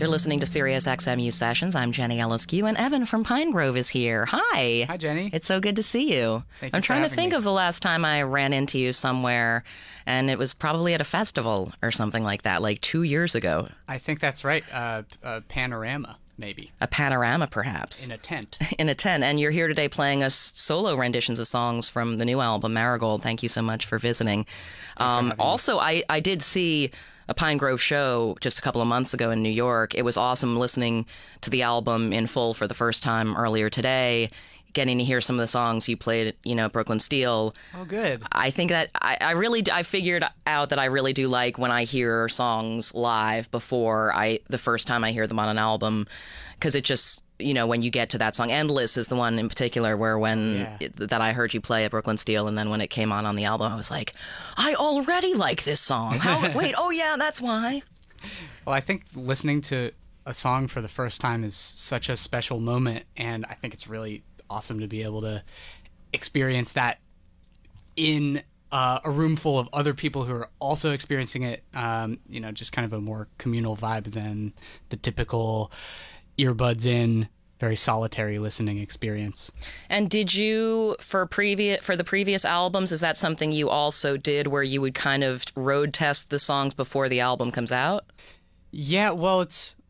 You're listening to Sirius XMU Sessions. I'm Jenny Elliskew, and Evan from Pine Grove is here. Hi. Hi, Jenny. It's so good to see you. Thank you I'm for trying to having think me. of the last time I ran into you somewhere, and it was probably at a festival or something like that, like 2 years ago. I think that's right. Panorama, maybe. A panorama, perhaps. In a tent. In a tent. And you're here today playing us solo renditions of songs from the new album, Marigold. Thank you so much for visiting. for having me. Also, I did see a Pine Grove show just a couple of months ago in New York. It was awesome listening to the album in full for the first time earlier today, getting to hear some of the songs you played, Brooklyn Steel. Oh, good. I think that I figured out that I really do like when I hear songs live before the first time I hear them on an album, because it just, when you get to that song, Endless is the one in particular where that I heard you play at Brooklyn Steel, and then when it came on the album, I was like, I already like this song. Wait, oh yeah, that's why. Well, I think listening to a song for the first time is such a special moment, and I think it's really awesome to be able to experience that in a room full of other people who are also experiencing it, just kind of a more communal vibe than the typical earbuds in, very solitary listening experience. And did you, for the previous albums, is that something you also did where you would kind of road test the songs before the album comes out? Yeah, well,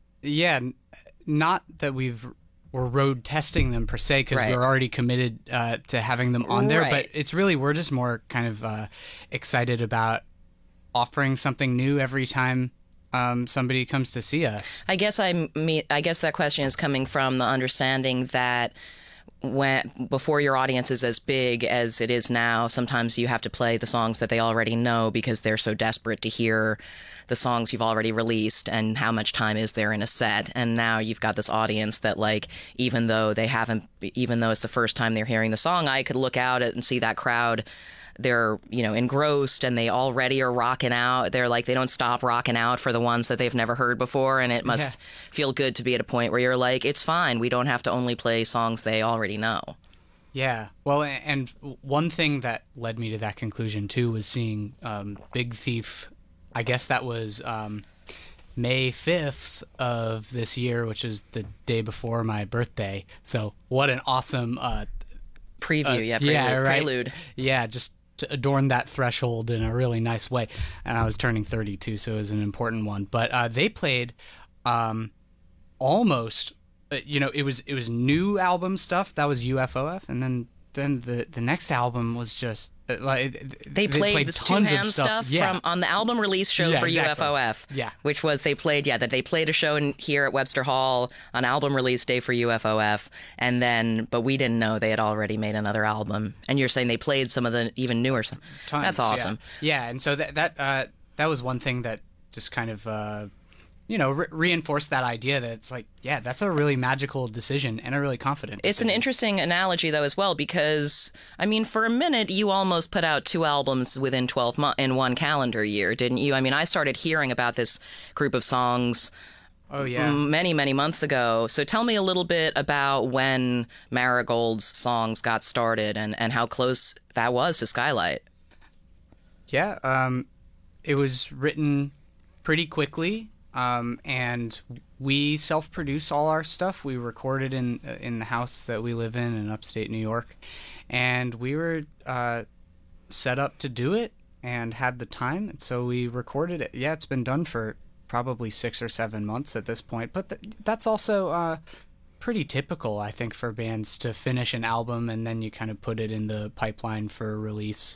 not that we're road testing them per se, because we're already committed to having them on there, but it's really, we're just more kind of excited about offering something new every time somebody comes to see us. I guess that question is coming from the understanding that before your audience is as big as it is now, sometimes you have to play the songs that they already know because they're so desperate to hear the songs you've already released, and how much time is there in a set. And now you've got this audience that, like, even though it's the first time they're hearing the song, I could look out and see that crowd. They're, engrossed, and they already are rocking out. They're like, they don't stop rocking out for the ones that they've never heard before. And it must feel good to be at a point where you're like, it's fine. We don't have to only play songs they already know. Yeah. Well, and one thing that led me to that conclusion, too, was seeing Big Thief. I guess that was May 5th of this year, which is the day before my birthday. So what an awesome prelude. Yeah, just to adorn that threshold in a really nice way. And I was turning 32, so it was an important one. But they played almost, it was new album stuff. That was UFOF, and then the next album was just they played the tons two-hand of stuff from on the album release show for exactly. UFOF. Yeah, which was they played a show here at Webster Hall on album release day for UFOF, but we didn't know they had already made another album. And you're saying they played some of the even newer stuff. That's awesome. Yeah, and so that was one thing that just kind of reinforced that idea that it's like, yeah, that's a really magical decision and a really confident decision. It's an interesting analogy, though, as well, because, for a minute, you almost put out 2 albums within 12 months in one calendar year, didn't you? I started hearing about this group of songs many, many months ago. So tell me a little bit about when Marigold's songs got started and how close that was to Skylight. Yeah, it was written pretty quickly. And we self-produce all our stuff. We recorded in the house that we live in upstate New York, and we were set up to do it and had the time, and so we recorded it. Yeah, it's been done for probably 6 or 7 months at this point, but that's also pretty typical, I think, for bands to finish an album and then you kind of put it in the pipeline for release.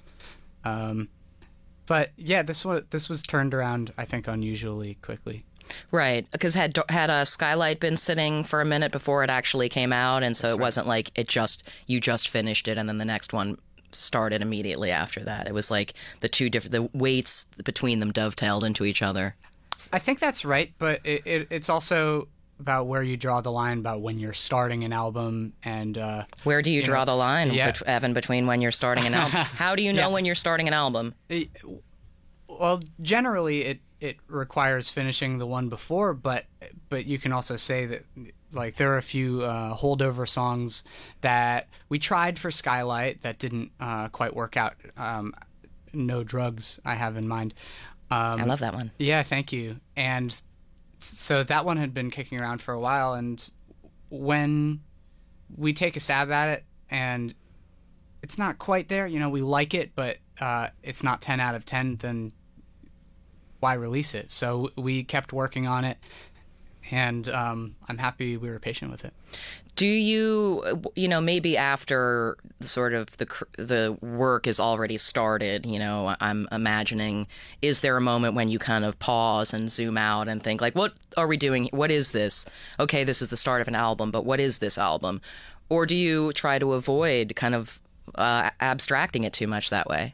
But yeah, this was turned around, I think, unusually quickly. Right, because had Skylight been sitting for a minute before it actually came out, and so it wasn't like you just finished it and then the next one started immediately after that. It was like the weights between them dovetailed into each other. I think that's right, but it's also about where you draw the line about when you're starting an album and where do you draw the line, Evan, between when you're starting an album? How do you know when you're starting an album? Well, generally it requires finishing the one before, but you can also say that, like, there are a few holdover songs that we tried for Skylight that didn't quite work out. No Drugs, I have in mind. I love that one. Yeah, thank you. And So that one had been kicking around for a while, and when we take a stab at it and it's not quite there, we like it, but it's not 10 out of 10, then why release it? So we kept working on it, and I'm happy we were patient with it. Do you, maybe after sort of the work is already started, I'm imagining, is there a moment when you kind of pause and zoom out and think, like, what are we doing? What is this? Okay, this is the start of an album, but what is this album? Or do you try to avoid kind of abstracting it too much that way?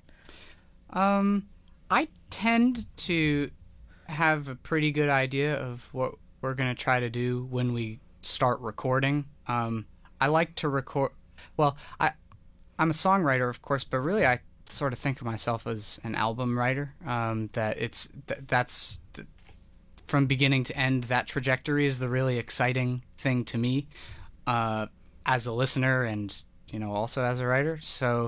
I tend to have a pretty good idea of what we're going to try to do when we start recording. I like to record. Well, I'm a songwriter, of course, but really I sort of think of myself as an album writer. That's from beginning to end. That trajectory is the really exciting thing to me, as a listener and also as a writer. So,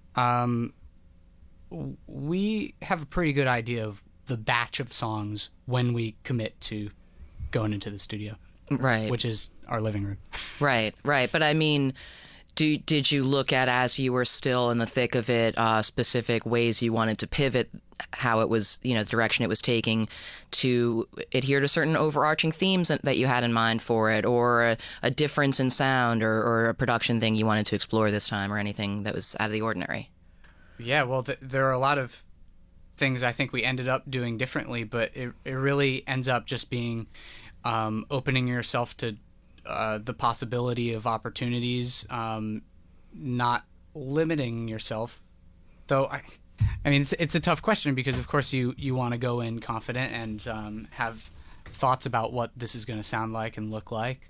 we have a pretty good idea of the batch of songs when we commit to going into the studio. Right. Which is our living room. Right. But I mean, did you look at, as you were still in the thick of it, specific ways you wanted to pivot how it was, the direction it was taking, to adhere to certain overarching themes that you had in mind for it, or a difference in sound, or a production thing you wanted to explore this time, or anything that was out of the ordinary? Yeah, well, there are a lot of things I think we ended up doing differently, but it really ends up just being opening yourself to the possibility of opportunities, not limiting yourself. Though I mean, it's a tough question, because of course you want to go in confident and have thoughts about what this is going to sound like and look like.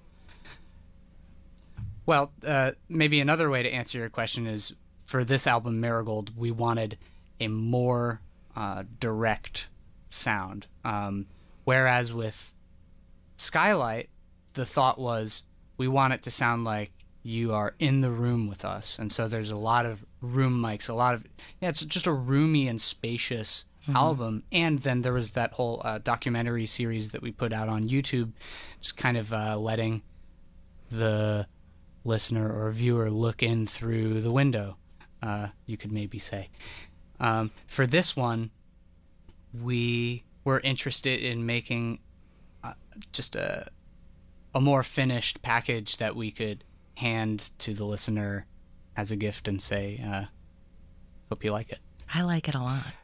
Maybe another way to answer your question is, for this album, Marigold, we wanted a more direct sound. Whereas with Skylight, the thought was we want it to sound like you are in the room with us. And so there's a lot of room mics, it's just a roomy and spacious album. And then there was that whole documentary series that we put out on YouTube, just kind of letting the listener or viewer look in through the window, you could maybe say. For this one, we were interested in making just a more finished package that we could hand to the listener as a gift and say, hope you like it. I like it a lot.